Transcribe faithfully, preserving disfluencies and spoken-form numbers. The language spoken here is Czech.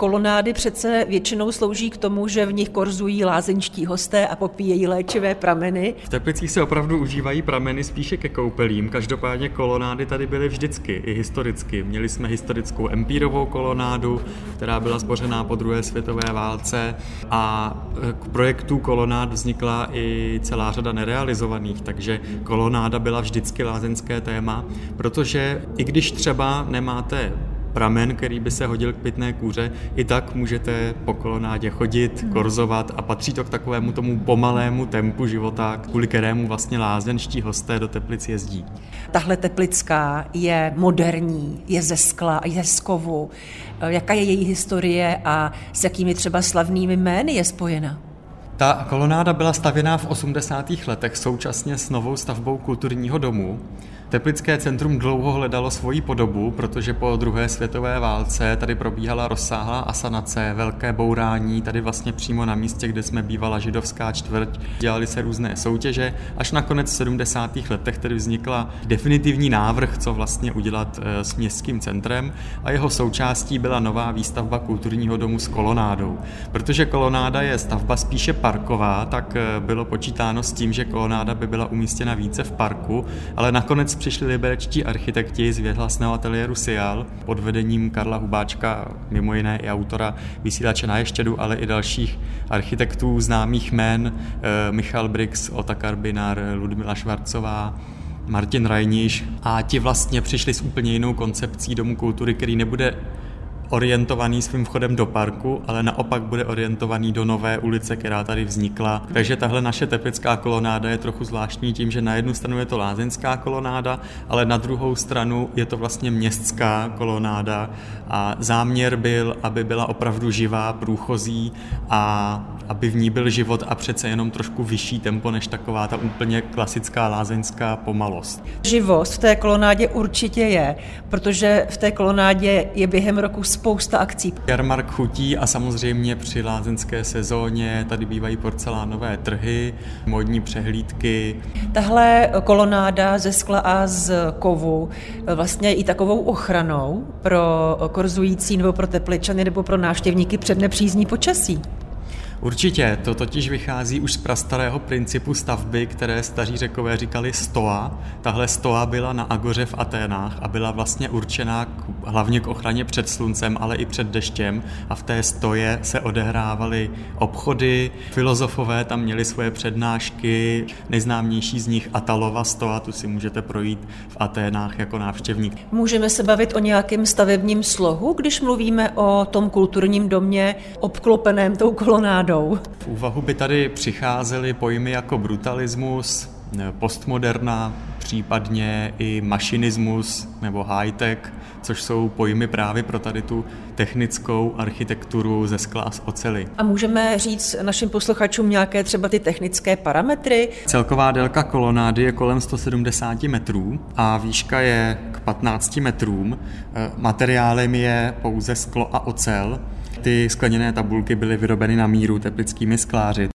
Kolonády přece většinou slouží k tomu, že v nich korzují lázeňští hosté a popíjejí léčivé prameny. V Teplicích se opravdu užívají prameny spíše ke koupelím, každopádně kolonády tady byly vždycky, i historicky. Měli jsme historickou empírovou kolonádu, která byla zbořená po druhé světové válce a k projektu kolonád vznikla i celá řada nerealizovaných, takže kolonáda byla vždycky lázeňské téma, protože i když třeba nemáte pramen, který by se hodil k pitné kůře, i tak můžete po kolonádě chodit, korzovat a patří to k takovému tomu pomalému tempu života, kvůli kterému vlastně lázeňští hosté do Teplic jezdí. Tahle teplická je moderní, je ze skla, je z kovu. Jaká je její historie a s jakými třeba slavnými jmény je spojena? Ta kolonáda byla stavěná v osmdesátých letech současně s novou stavbou kulturního domu. Teplické centrum dlouho hledalo svoji podobu, protože po druhé světové válce tady probíhala rozsáhlá asanace, velké bourání, tady vlastně přímo na místě, kde jsme bývala židovská čtvrť. Dělaly se různé soutěže, až nakonec v sedmdesátých letech tedy vznikla definitivní návrh, co vlastně udělat s městským centrem a jeho součástí byla nová výstavba kulturního domu s kolonádou. Protože kolonáda je stavba spíše parková, tak bylo počítáno s tím, že kolonáda by byla umístěna více v parku, ale nakonec přišli liberečtí architekti z věhlasného ateliéru Sial pod vedením Karla Hubáčka, mimo jiné i autora Vysílače na Ještědu, ale i dalších architektů známých jmen, Michal Brix, Otakar Binar, Ludmila Švarcová, Martin Rajniš a ti vlastně přišli s úplně jinou koncepcí domu kultury, který nebude orientovaný svým vchodem do parku, ale naopak bude orientovaný do nové ulice, která tady vznikla. Takže tahle naše teplická kolonáda je trochu zvláštní tím, že na jednu stranu je to lázeňská kolonáda, ale na druhou stranu je to vlastně městská kolonáda a záměr byl, aby byla opravdu živá, průchozí a aby v ní byl život a přece jenom trošku vyšší tempo než taková ta úplně klasická lázeňská pomalost. Živost v té kolonádě určitě je, protože v té kolonádě je během roku spousta akcí. Jarmark chutí a samozřejmě při lázeňské sezóně tady bývají porcelánové trhy, módní přehlídky. Tahle kolonáda ze skla a z kovu vlastně je i takovou ochranou pro korzující nebo pro Tepličany nebo pro návštěvníky před nepřízní počasí. Určitě, to totiž vychází už z prastarého principu stavby, které staří Řekové říkali stoa. Tahle stoa byla na agoře v Aténách a byla vlastně určená k, hlavně k ochraně před sluncem, ale i před deštěm a v té stoje se odehrávaly obchody, filozofové tam měli svoje přednášky, nejznámější z nich Atalova stoa, tu si můžete projít v Aténách jako návštěvník. Můžeme se bavit o nějakém stavebním slohu, když mluvíme o tom kulturním domě obklopeném tou kolonádou? V úvahu by tady přicházely pojmy jako brutalismus, postmoderna, případně i mašinismus nebo high-tech, což jsou pojmy právě pro tady tu technickou architekturu ze skla a z oceli. A můžeme říct našim posluchačům nějaké třeba ty technické parametry? Celková délka kolonády je kolem sto sedmdesát metrů a výška je k patnácti metrům. Materiálem je pouze sklo a ocel. Ty skleněné tabulky byly vyrobeny na míru teplickými skláři.